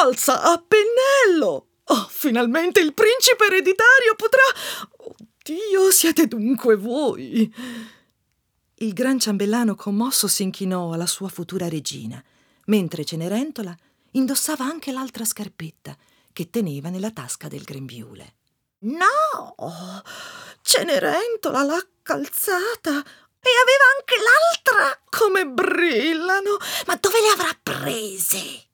calza a pennello. Oh, finalmente il principe ereditario potrà... Oddio, siete dunque voi. Il gran ciambellano commosso si inchinò alla sua futura regina, mentre Cenerentola indossava anche l'altra scarpetta che teneva nella tasca del grembiule. No, Cenerentola l'ha calzata e aveva anche l'altra. Come brillano! Ma dove le avrà prese?